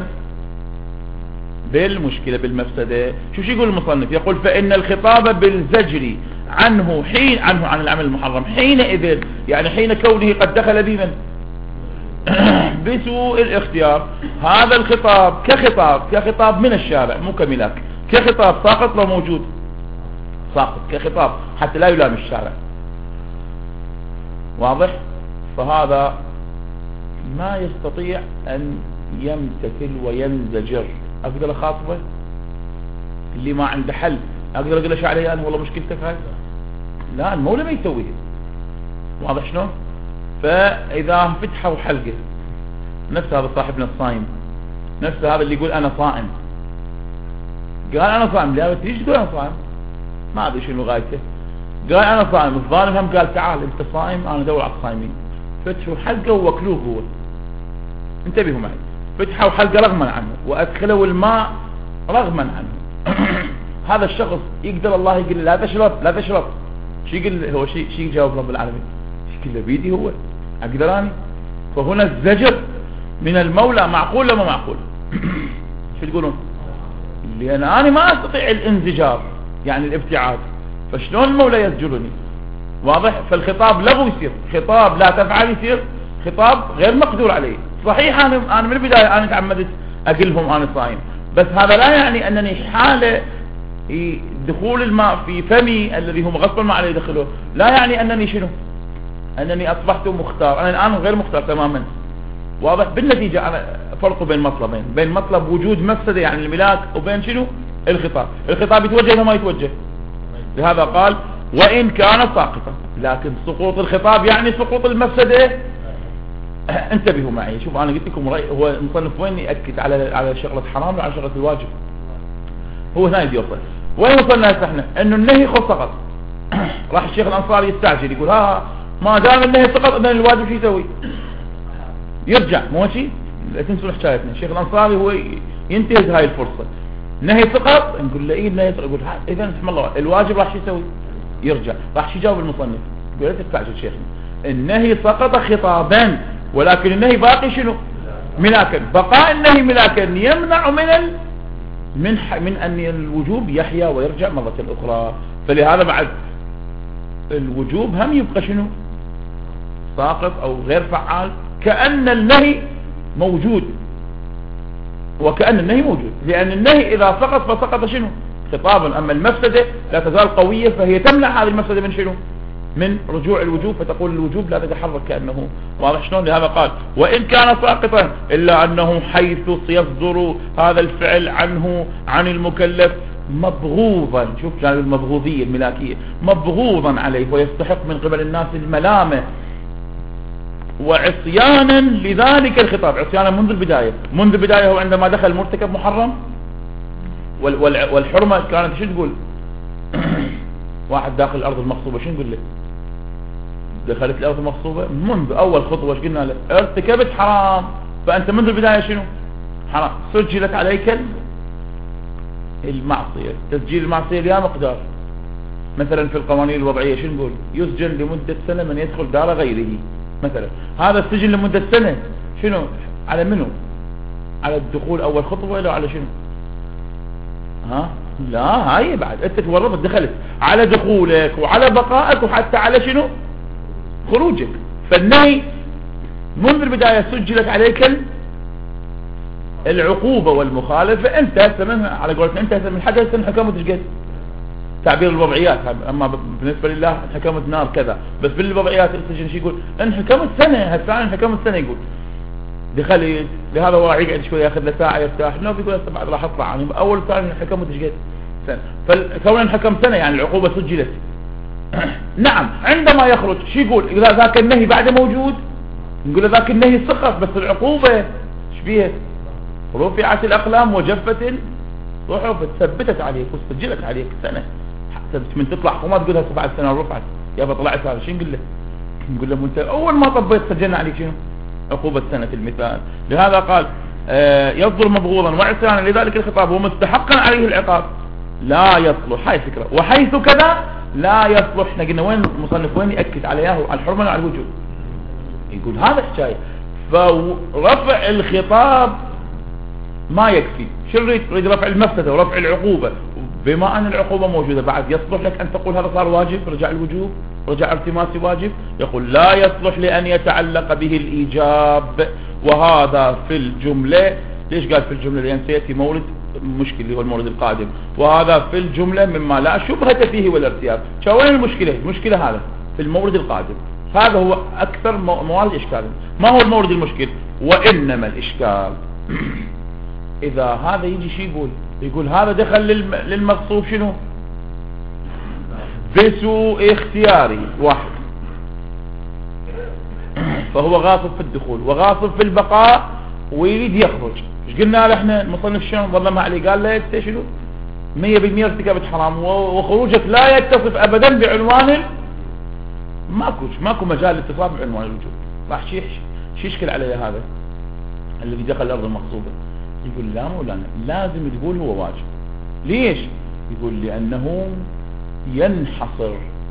بالمشكلة بالمفسدة. شو شو يقول المصنف؟ يقول فإن الخطاب بالزجر عنه حين عنه عن العمل المحرم حينئذ، يعني حين كونه قد دخل بمن؟ بسوء الاختيار. هذا الخطاب كخطاب كخطاب من الشارع مو كملاك، كخطاب ساقط لو موجود ساقط كخطاب حتى لا يلام الشارع. واضح؟ فهذا ما يستطيع أن يمتثل وينزجر. اقدر اخاطبه اللي ما عنده حل، اقدر اقول له شو علي انا والله مشكلتك هاي؟ لا، المولى ما يسويها. واضح شلون؟ فاذا فتحوا حلقه، نفس هذا صاحبنا الصايم، نفس هذا اللي يقول انا صائم، قال انا صائم، لا ليش تقول انا صائم؟ ما ادري شنو غايته، قال انا صائم. الظالم هم قال تعال انت صائم، انا ادور على الصايمين. فتحوا حلقه ووكلوه هو. انتبهوا معي، فتحوا حلقة رغما عنه وأدخلوا الماء رغما عنه. هذا الشخص يقدر الله يقول لا تشرب لا تشرب، شو يقول هو؟ شيء شيء يجاوب رب العالمين؟ شو يقول بيدي هو أقدراني؟ فهنا الزجر من المولى معقول ولا ما معقول؟ شو تقولون؟ لأن أنا ما أستطيع الانزجار يعني الابتعاد، فشلون المولى يزجرني؟ واضح؟ فالخطاب لغو يصير، خطاب لا تفعل يصير خطاب غير مقدور عليه. صحيح أنا أنا من البداية أنا تعمدت أقلهم أنا صايم، بس هذا لا يعني أنني حالة دخول الماء في فمي الذي هم غصبا ما عليه يدخله لا يعني أنني شنو؟ أنني أصبحت مختار. أنا الآن غير مختار تماما. واضح؟ بالنتيجة أنا فرق بين مطلبين، بين مطلب وجود مفسدة يعني الملاك وبين شنو؟ الخطاب. الخطاب يتوجه ولا ما يتوجه؟ لهذا قال وإن كان ساقطا، لكن سقوط الخطاب يعني سقوط المفسدة. انتبهوا معي، شوف أنا قلت لكم رأي هو مصنف وين يأكد على على شغلة حرام وعلى شغلة الواجب. هو هنا يدي يوصل وين وصلنا هسه احنا؟ انه النهي خذ سقط. راح الشيخ الأنصاري يستعجل يقول ها ما دام النهي سقط اذا الواجب شو يسوي؟ يرجع. مو شيء؟ لا تنسوا حكايتنا. الشيخ الأنصاري هو ينتهز هاي الفرصة. نهي سقط نقول له ايه النهي سقط؟ يقول اذا سبحان الله الواجب راح شو يسوي؟ يرجع. راح شو يجاوب المصنف؟ يقول لا تستعجل شيخنا، النهي سقط خطابا ولكن النهي باقي شنو؟ ملاكا. بقاء النهي ملاكا يمنع من ال... من ح... من ان الوجوب يحيا ويرجع مرة اخرى. فلهذا بعد الوجوب هم يبقى شنو؟ ساقط او غير فعال، كأن النهي موجود وكأن النهي موجود، لأن النهي إذا سقط فسقط شنو؟ خطابا. أما المفسدة لا تزال قوية فهي تمنع هذه المفسدة من شنو؟ من رجوع الوجوب، فتقول الوجوب لا تتحرك كأنه. واضح شلون؟ لهذا قال وإن كان ساقطا إلا أنه حيث يصدر هذا الفعل عنه عن المكلف مبغوضا، شوف جانب المبغوضية الملاكية، مبغوضا عليه ويستحق من قبل الناس الملامة وعصيانا لذلك الخطاب. عصيانا منذ البداية، منذ البداية هو عندما دخل مرتكب محرم والحرمة كانت شو تقول؟ واحد داخل الأرض المغصوبة شو نقول له؟ دخلت الأرض المغصوبة منذ أول خطوة ايش قلنا له؟ ارتكبت حرام، فأنت منذ البداية شنو؟ حرام. سجلت عليك المعصية. تسجيل المعصية لها مقدار. مثلا في القوانين الوضعية شو نقول؟ يسجن لمدة سنة من يدخل دار غيره مثلا. هذا السجن لمدة سنة شنو؟ على منه؟ على الدخول أول خطوة ولا على شنو؟ ها؟ لا هاي بعد انت تورطت دخلت على دخولك وعلى بقائك وحتى على شنو؟ خروجك. فالنهي منذ البداية سجلت عليك العقوبة والمخالفة. انت هسه منها على قولتنا انت هسه من حاجة هسه انحكمت ايش قد؟ تعبير الوضعيات. اما بالنسبة لله انحكمت نار كذا، بس بالوضعيات السجن شو يقول؟ انحكمت سنة. هسه انحكمت سنة يقول دخلت. لهذا هو يقعد شوي ياخذ له ساعة يرتاح، لا بيقول هسه بعد راح اطلع. يعني اول ثاني انحكمت ايش قد؟ سنة. فكون انحكم سنة يعني العقوبة سجلت. نعم عندما يخرج شو يقول؟ إذا ذاك النهي بعده موجود نقول ذاك النهي سقط، بس العقوبة ايش فيها؟ رفعت الأقلام وجفت الصحف، ثبتت عليك وسجلت عليك سنة. حتى من تطلع وما تقول هسه بعد سنة رفعت يابا طلعت هذا شو نقول له؟ نقول له انت اول ما طبيت سجلنا عليك شنو؟ عقوبة سنة في المثال. لهذا قال آه يصدر مبغوضا وعصيانا لذلك الخطاب ومستحقا عليه العقاب لا يصلح. هاي فكرة. وحيث كذا لا يصلح. احنا قلنا وين المصنف وين يأكد عليها؟ على الحرمة وعلى الوجوب. يقول هذا الشيء. فرفع الخطاب ما يكفي. شو يريد؟ يريد رفع المفسدة ورفع العقوبة. بما ان العقوبة موجودة بعد يصلح لك ان تقول هذا صار واجب رجع الوجوب رجع التماسي واجب؟ يقول لا يصلح لان يتعلق به الايجاب. وهذا في الجملة. ليش قال في الجملة؟ لان سيأتي مورد مشكل اللي هو المورد القادم. وهذا في الجملة مما لا شبهة فيه ولا ارتياب. شو وين المشكلة؟ المشكلة هذا في المورد القادم. هذا هو اكثر موارد اشكالا. ما هو المورد المشكل؟ وانما الاشكال اذا هذا يجي شي يقول؟ يقول هذا دخل للمغصوب شنو؟ بسوء اختياري واحد، فهو غاصب في الدخول وغاصب في البقاء ويريد يخرج. ايش قلنا له احنا؟ المصنف شلون ظلمها عليه؟ قال له انت شنو؟ مية بالمية ارتكبت حرام وخروجك لا يتصف ابدا بعنوان ماكوش ماكو مجال للاتصاف بعنوان الوجوب. راح شي شي يشكل عليه هذا. الذي دخل الأرض المغصوبة. يقول لا مولانا، لازم تقول هو واجب. ليش؟ يقول لأنه ينحصر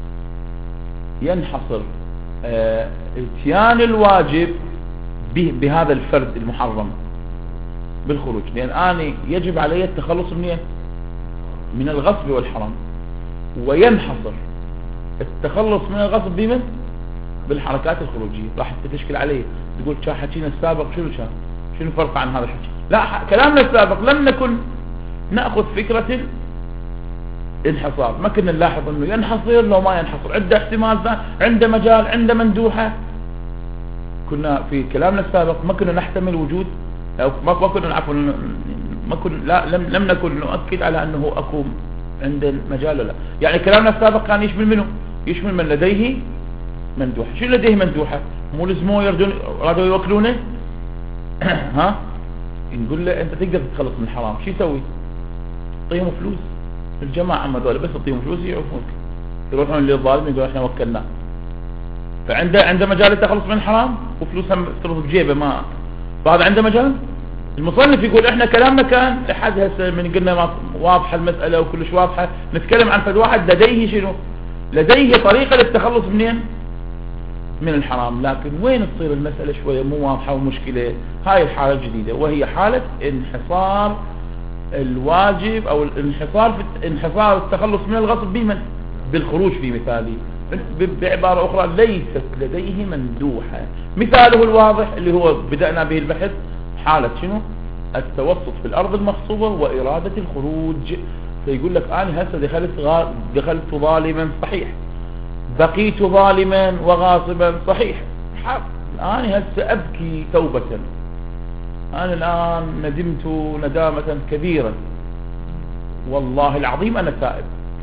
ينحصر اه اتيان الواجب بهذا الفرد المحرم بالخروج، لأن أنا يجب علي التخلص من من الغصب والحرام، وينحصر التخلص من الغصب بمن؟ بالحركات الخروجية. راح تشكل عليه تقول شا حكينا السابق شنو شا شنو فرق عن هذا الحكي؟ لا، كلامنا السابق لم نكن نأخذ فكرة الانحصار، ما كنا نلاحظ انه ينحصر لو ما ينحصر، عنده احتمال، عنده مجال، عنده مندوحة. كنا في كلامنا السابق ما كنا نحتمل وجود، أو ما كنا نعرف، ما كنا لا لم لم نكن نؤكد على انه اكو عند المجال. لا يعني كلامنا السابق كان يشمل منه، يشمل من لديه مندوحة. شو لديه مندوحة؟ مو لزموا يردون رادوا يوكلونه ها، نقول له انت تقدر تتخلص من الحرام، شو يسوي؟ تعطيهم فلوس. الجماعة اما ذولا بس تعطيهم فلوس يعرفونك، يروحون للظالم يقول احنا وكلناه. فعنده عنده مجال التخلص من الحرام وفلوسها ترض بجيبه، ما فهذا عنده مجال. المصنف يقول احنا كلامنا كان لحد هسه من قلنا واضحه المساله وكلش واضحه، نتكلم عن فد واحد لديه شنو؟ لديه طريقه للتخلص منين؟ من الحرام. لكن وين تصير المساله شويه مو واضحه ومشكله؟ هاي الحاله الجديده، وهي حاله انحصار الواجب او الانحصار في انحصار التخلص من الغصب بمن؟ بالخروج في مثالي. بعبارة أخرى ليست لديه مندوحة. مثاله الواضح اللي هو بدأنا به البحث، حالة شنو؟ التوسط في الأرض المغصوبة وإرادة الخروج. فيقول لك أنا هسه دخلت غا... دخلت ظالما صحيح، بقيت ظالما وغاصبا صحيح، أنا هسه أبكي توبة، أنا الآن ندمت ندامة كبيرة، والله العظيم أنا تائب.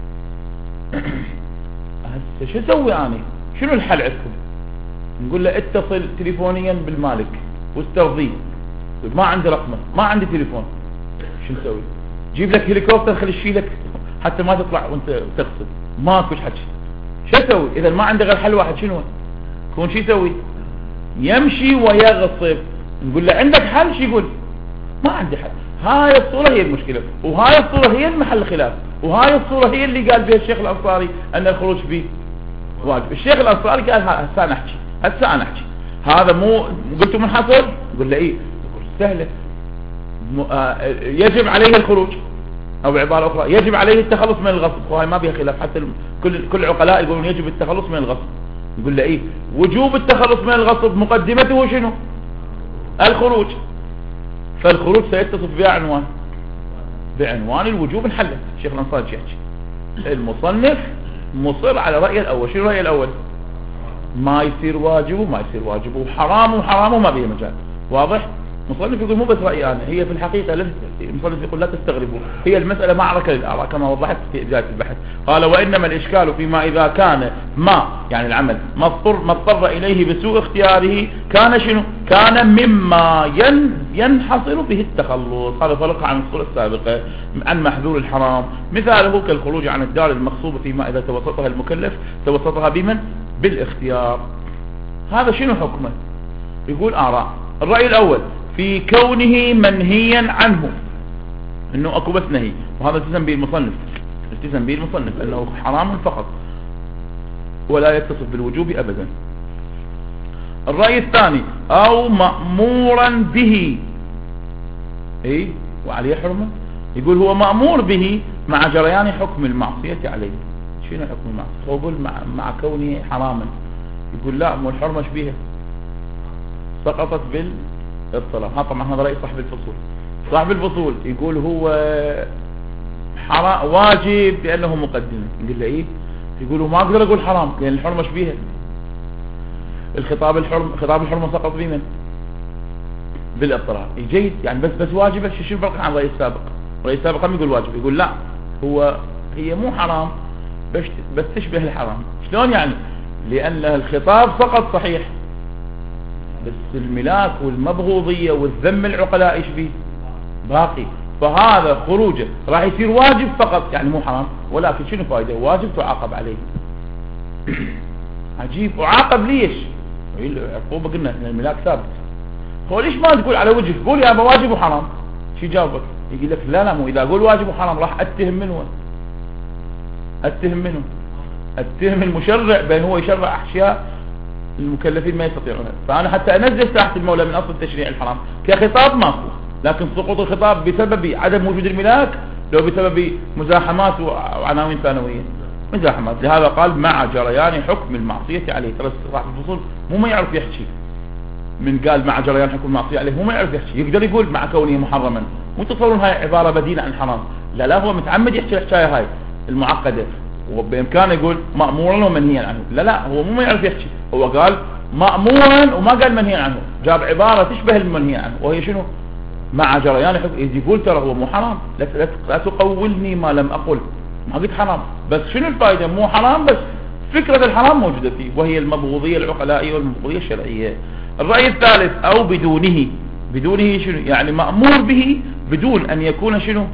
هسه شو اسوي انا؟ شنو الحل عندكم؟ نقول له اتصل تليفونيا بالمالك واسترضيه. ما عندي رقمه، ما عندي تليفون، شو نسوي؟ جيب لك هليكوبتر خلي يشيلك حتى ما تطلع وانت تغسل، ماكو حكي. شو اسوي؟ اذا ما عنده غير حل واحد شنو؟ يكون شو يسوي؟ يمشي ويغصب. نقول له عندك حل؟ شو يقول؟ ما عندي حل. هاي الصورة هي المشكلة، وهاي الصورة هي المحل خلاف، وهاي الصورة هي اللي قال بها الشيخ الأنصاري أن الخروج به واجب. الشيخ الأنصاري قال هسه أنا أحكي، هسه أنا أحكي هذا مو قلتوا منحصر؟ يقول له إيه؟ سهلة، يجب عليه الخروج، أو بعبارة أخرى يجب عليه التخلص من الغصب، وهي ما بها خلاف، حتى كل كل العقلاء يقولون يجب التخلص من الغصب. يقول له إيه؟ وجوب التخلص من الغصب مقدمته شنو؟ الخروج. فالخروج سيتصف بعنوان بعنوان الوجوب انحله. الشيخ الأنصاري يحكي المصنف مصر على رأي الأول. شو الرأي الأول؟ ما يصير واجبه ما يصير واجبه، حرامه وحرامه ما بيه مجال. واضح؟ مصنف يقول مو بس رأيي أنا، هي في الحقيقة المصنف يقول لا تستغربوا، هي المسألة معركة للآراء كما وضحت في بداية البحث. قال وإنما الإشكال فيما إذا كان ما يعني العمل ما اضطر ما اضطر إليه بسوء اختياره كان شنو؟ كان مما ين ينحصر به التخلص. هذا فرق عن الصورة السابقة عن محذور الحرام. مثاله كالخروج عن الدار المغصوبة فيما إذا توسطها المكلف توسطها بمن؟ بالاختيار. هذا شنو حكمه؟ يقول آراء. الرأي الأول في كونه منهيا عنه، انه اكو بس نهي، وهذا التزم به المصنف التزم به المصنف انه حرام فقط ولا يتصف بالوجوب ابدا. الرأي الثاني او مأمورا به، اي وعليه حرمه. يقول هو مأمور به مع جريان حكم المعصية عليه. شنو حكم المعصية؟ هو يقول مع, مع كونه حراما. يقول لا، مو الحرمة شبيهه سقطت بال الصلاة. ها طبعا هذا رأي صاحب الفصول. صاحب الفصول يقول هو حرام واجب لأنه مقدمة. يقول له إيه؟ يقول ما أقدر أقول حرام لأن الحرمة شبيهة. الخطاب الحرم خطاب الحرمة سقط بمن؟ بالاضطرار. جيد، يعني بس بس واجبة. شو الفرق عن الرأي السابق؟ الرأي السابق هم يقول واجب، يقول لا، هو هي مو حرام بس بس تشبه الحرام. شلون يعني؟ لأن الخطاب سقط صحيح، بس الملاك والمبغوضية والذم العقلاء ايش بيه؟ باقي. فهذا خروجه راح يصير واجب فقط، يعني مو حرام، ولكن شنو فائدة؟ واجب تعاقب عليه. عجيب. وعاقب ليش؟ العقوبة قلنا ان الملاك ثابت، هو ليش ما تقول على وجه؟ قول يا ابا واجب وحرام. شو جاوبك؟ يقول لك لا لا، مو اذا اقول واجب وحرام راح اتهم منه اتهم منه اتهم المشرع بان هو يشرع اشياء المكلفين ما يستطيعونها. فانا حتى انزل ساحه المولى من اصل تشريع الحرام كخطاب ماكو، لكن سقوط الخطاب بسبب عدم وجود الملاك لو بسبب مزاحمات وعناوين ثانويه مزاحمات. لهذا قال مع جريان حكم المعصيه عليه. ترى صاحب الفصول مو ما يعرف يحكي، من قال مع جريان حكم المعصيه عليه مو ما يعرف يحكي، يقدر يقول مع كونه محرما. مو تصورون هاي عباره بديله عن الحرام، لا لا، هو متعمد يحكي الحكايه هاي المعقده، وبامكانه يقول مامورا ومنهيا عنه. لا لا، هو مو ما يعرف يحكي، هو قال مامورا وما قال منهيا عنه، جاب عباره تشبه المنهي عنه وهي شنو؟ مع جريان حكم. يقول ترى هو مو حرام، لا, لا, لا تقولني ما لم اقل، ما قلت حرام، بس شنو الفائده؟ مو حرام بس فكره الحرام موجوده فيه، وهي المبغوضيه العقلائيه والمبغوضيه الشرعيه. الراي الثالث او بدونه. بدونه شنو؟ يعني مامور به بدون ان يكون شنو؟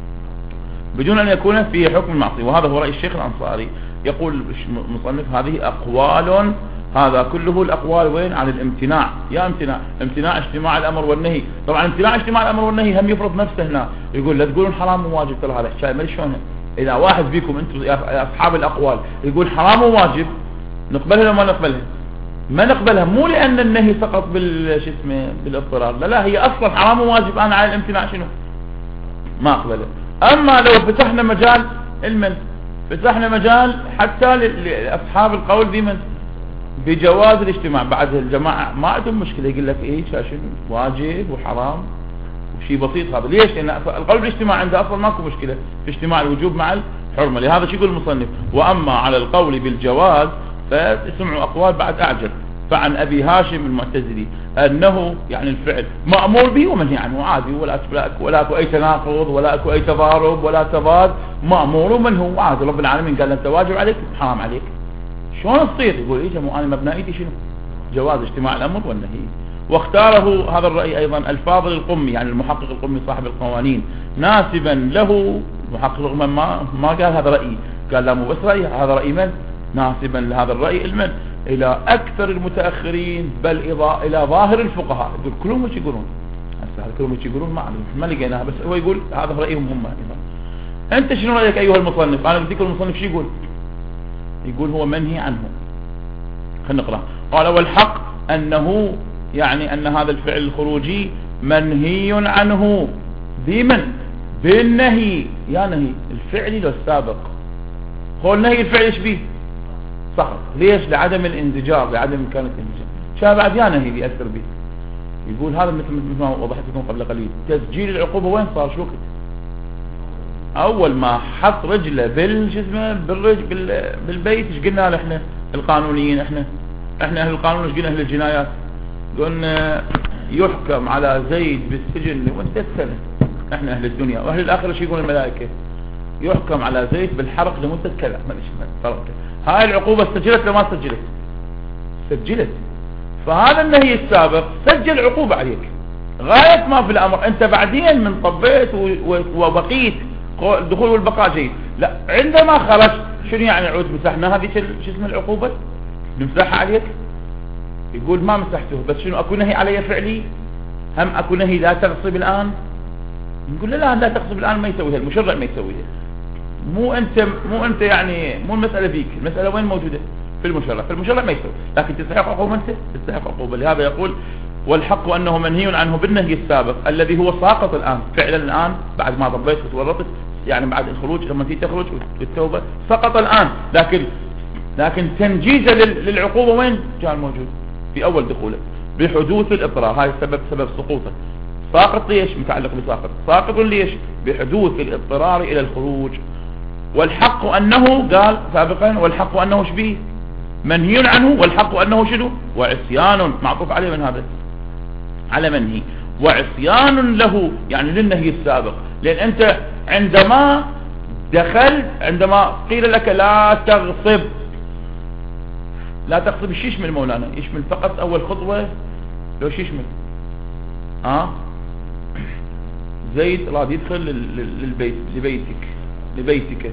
بدون ان يكون في حكم المعصيه. وهذا هو راي الشيخ الانصاري. يقول المصنف هذه اقوال، هذا كله الاقوال وين؟ عن الامتناع. يا امتناع امتناع اجتماع الامر والنهي. طبعا امتناع اجتماع الامر والنهي هم يفرض نفسه هنا، يقول لا تقولون حرام وواجب. ترى هذا حكايه ما شلونها. اذا واحد فيكم انتم يا اصحاب الاقوال يقول حرام وواجب، نقبلها ولا ما نقبلها؟ ما نقبلها، مو لان النهي سقط بال شو اسمه بالاضطرار، لا لا، هي اصلا حرام وواجب، انا على الامتناع شنو؟ ما اقبله. اما لو فتحنا مجال المن، فتحنا مجال حتى لاصحاب القول بمن؟ بجواز الاجتماع. بعد الجماعه ما عندهم مشكله، يقول لك ايه شنو واجب وحرام وشيء بسيط هذا. ليش؟ لان القول بالاجتماع عنده اصلا ماكو مشكله في اجتماع الوجوب مع الحرمه. لهذا شو يقول المصنف؟ واما على القول بالجواز فاسمعوا اقوال بعد اعجب. فعن ابي هاشم المعتزلي انه يعني الفعل مامور به ومنهي عنه عادي، ولا ولا اكو اي تناقض ولا اكو اي تضارب ولا تضاد، مامور ومنهي عادي. رب العالمين قال انت واجب عليك حرام عليك، شلون تصير؟ يقول ايه مو انا مبنى ايدي شنو؟ جواز اجتماع الامر والنهي. واختاره هذا الراي ايضا الفاضل القمي، يعني المحقق القمي صاحب القوانين، ناسبا له. المحقق القمي ما ما قال هذا رايي، قال لا مو بس رايي، هذا راي من؟ ناسبا لهذا الراي المن الى اكثر المتاخرين، بل الى ظاهر الفقهاء. يقول كلهم وش يقولون؟ هسه كلهم وش يقولون ما اعرف، ما لقيناها، بس هو يقول هذا رايهم هم. انت شنو رايك ايها المصنف؟ انا بديك المصنف شو يقول؟ يقول هو منهي عنه. خلينا نقرأ. قال والحق أنه يعني أن هذا الفعل الخروجي منهي عنه بمن؟ بالنهي. يا نهي الفعل لو السابق، هو النهي الفعل ايش بيه؟ سقط. ليش؟ لعدم الانزجار، لعدم إمكانية الانزجار. شاب بعد يا نهي بيأثر به. يقول هذا مثل مثل ما وضحت لكم قبل قليل. تسجيل العقوبة وين صار؟ شو وقت؟ اول ما حط رجله بال شو اسمه بالرج بال بالبيت. ايش قلنا له احنا القانونيين؟ احنا احنا اهل القانون ايش قلنا؟ اهل الجنايات قلنا يحكم على زيد بالسجن لمدة سنة. احنا اهل الدنيا. واهل الاخره شو يقول الملائكه؟ يحكم على زيد بالحرق لمدة كذا. ما ادري. هاي العقوبة سجلت ولا ما سجلت؟ سجلت. فهذا النهي السابق سجل عقوبة عليك غاية ما في الامر. انت بعدين من طبيت وبقيت الدخول والبقاء جيد، لا عندما خرجت شنو يعني عود مسحنا هذه شو اسم العقوبة؟ نمسحها عليك؟ يقول ما مسحته، بس شنو اكو نهي علي فعلي؟ هم اكو نهي لا تغصب الان؟ نقول لا لا تغصب الان ما يسويها المشرع، ما يسويها. مو انت مو انت يعني مو المسألة فيك، المسألة وين موجودة؟ في المشرع. في المشرع ما يسوي، لكن تستحق عقوبة انت تستحق عقوبة. لهذا يقول والحق انه منهي عنه بالنهي السابق الذي هو ساقط الان فعلا. الان بعد ما ضبيت وتورطت يعني بعد الخروج لما تيجي تخرج والتوبة سقط الان، لكن لكن تنجيزه للعقوبة وين كان موجود؟ في اول دخوله بحدوث الاضطرار. هاي السبب سبب سقوطه. ساقط ليش؟ متعلق بساقط. ساقط ليش؟ بحدوث الاضطرار الى الخروج. والحق انه قال سابقا والحق انه شبيه منهي عنه، والحق انه شنو؟ وعصيان معطوف عليه من هذا على منهي، وعصيان له يعني للنهي السابق. لان انت عندما دخلت عندما قيل لك لا تغصب، لا تغصب ايش يشمل مولانا؟ يشمل فقط اول خطوة لو ايش يشمل؟ ها زيد راد يدخل للبيت لبيتك لبيتك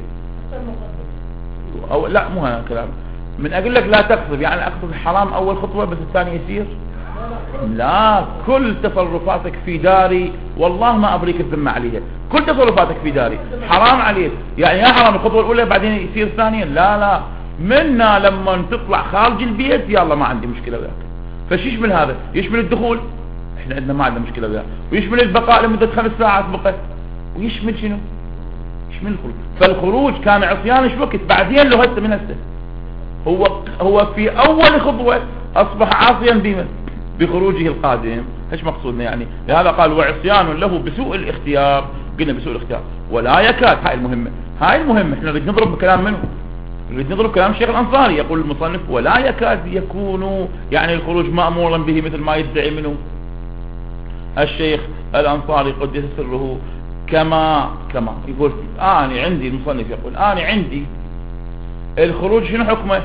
او لا مو هذا كلام. من اقول لك لا تغصب يعني اقصد الحرام اول خطوة بس الثاني يسير. لا، كل تصرفاتك في داري والله ما أبريك الذمة عليها، كل تصرفاتك في داري حرام عليك. يعني يا حرام الخطوة الأولى بعدين يصير ثانيا، لا لا، منا لما تطلع خارج البيت يلا ما عندي مشكلة وياك. فش يشمل هذا؟ يشمل الدخول، احنا عندنا ما عندنا مشكلة وياك، ويشمل البقاء لمدة خمس ساعات بقى، ويشمل شنو؟ يشمل الخروج. فالخروج كان عصيان ايش وقت؟ بعدين له هسه من هسه هو هو في اول خطوة اصبح عاصيا بمن؟ بخروجه القادم. ايش مقصودنا يعني؟ لهذا قال وعصيان له بسوء الاختيار. قلنا بسوء الاختيار ولا يكاد. هاي المهمة، هاي المهمة. احنا نريد نضرب بكلام منه؟ نريد نضرب كلام الشيخ الأنصاري. يقول المصنف ولا يكاد يكون يعني الخروج مأمورا به مثل ما يدعي منه الشيخ الأنصاري قدس سره. كما كما يقول آه أنا عندي، المصنف يقول آه أنا عندي الخروج شنو حكمه؟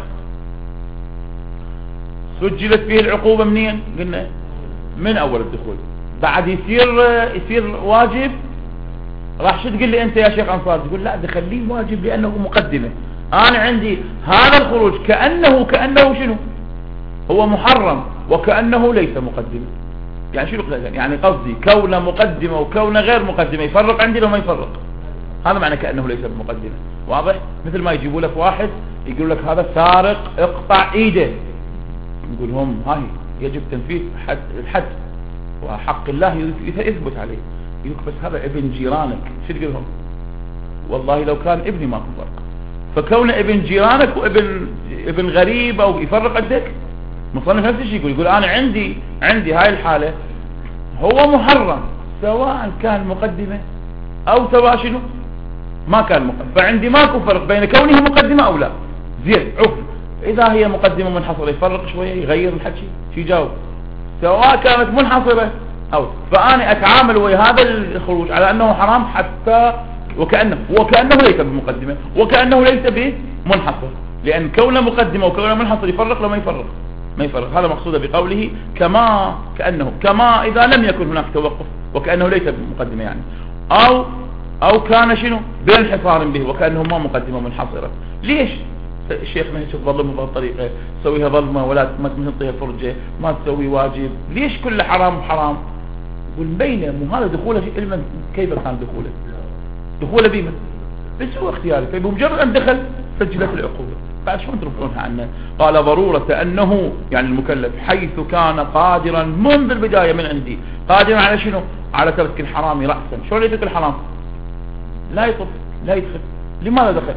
سجلت فيه العقوبة منين؟ قلنا من أول الدخول. بعد يصير يصير واجب. راح شو تقول لي أنت يا شيخ أنصار؟ تقول لا ده خليه واجب لأنه مقدمة. أنا عندي هذا الخروج كأنه كأنه شنو؟ هو محرم وكأنه ليس مقدمة. يعني شنو يعني؟ قصدي كونه مقدمة وكونه غير مقدمة يفرق عندي لو ما يفرق. هذا معنى كأنه ليس بمقدمة. واضح؟ مثل ما يجيبوا لك واحد يقول لك هذا سارق اقطع ايده، نقول هم هاي يجب تنفيذ حد الحد وحق الله يثبت عليه. يقول بس هذا ابن جيرانك، شو تقول لهم؟ والله لو كان ابني ما في فرق. فكون ابن جيرانك وابن ابن غريب او يفرق عندك؟ مصنف نفس الشيء يقول يقول انا عندي عندي هاي الحالة هو محرم سواء كان مقدمة او سواء شنو ما كان مقدمة. فعندي ماكو فرق بين كونه مقدمة او لا. زين عف اذا هي مقدمة منحصرة يفرق شوية يغير الحكي شو يجاوب؟ سواء كانت منحصرة او. فانا اتعامل ويا هذا الخروج على انه حرام حتى وكأنه وكأنه ليس بمقدمة وكأنه ليس بمنحصر، لأن كونه مقدمة وكونه منحصر يفرق لما يفرق ما يفرق. هذا مقصود بقوله كما كأنه، كما إذا لم يكن هناك توقف وكأنه ليس بمقدمة يعني، أو أو كان شنو بانحصار به وكأنه ما مقدمة منحصرة. ليش الشيخ ما يشوف ظلمه بهالطريقة؟ تسويها ظلمة ولا ما تنطيها فرجة، ما تسوي واجب، ليش كله حرام حرام؟ والبينة مو هذا دخوله في علما. كيف كان دخوله؟ دخوله بمن؟ بسوء اختياره. فبمجرد ان دخل سجلت العقوبة. بعد شلون ترفعونها عنه؟ قال ضرورة انه يعني المكلف حيث كان قادرا منذ البداية من عندي. قادرا على شنو؟ على ترك الحرام رأسا. شلون يترك الحرام؟ لا يطف لا يدخل. لماذا دخل؟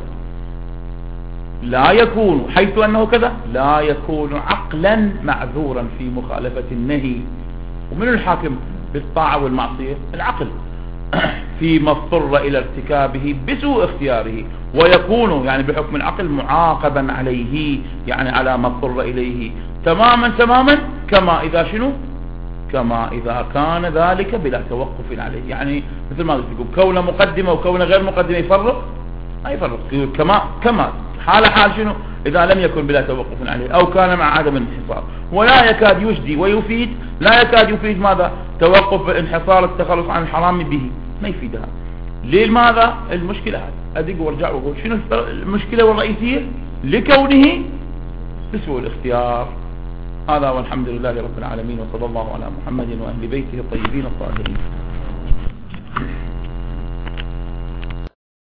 لا يكون حيث انه كذا لا يكون عقلا معذورا في مخالفة النهي. ومن الحاكم بالطاعة والمعصية؟ العقل. فيما اضطر الى ارتكابه بسوء اختياره، ويكون يعني بحكم العقل معاقبا عليه يعني على ما اضطر اليه تماما تماما كما اذا شنو؟ كما اذا كان ذلك بلا توقف عليه. يعني مثل ما قلت لكم كونه مقدمة وكونه غير مقدمة يفرق؟ ما يفرق. كما كما حال حال شنو؟ اذا لم يكن بلا توقف عليه او كان مع عدم الانحصار. ولا يكاد يجدي ويفيد، لا يكاد يفيد ماذا؟ توقف الانحصار التخلص عن الحرام به، ما يفيدها. ليه ماذا؟ المشكلة هذه ادق وارجع واقول شنو المشكلة الرئيسية؟ لكونه بسوء الاختيار. هذا والحمد لله رب العالمين، وصلى الله على محمد واهل بيته الطيبين الطاهرين.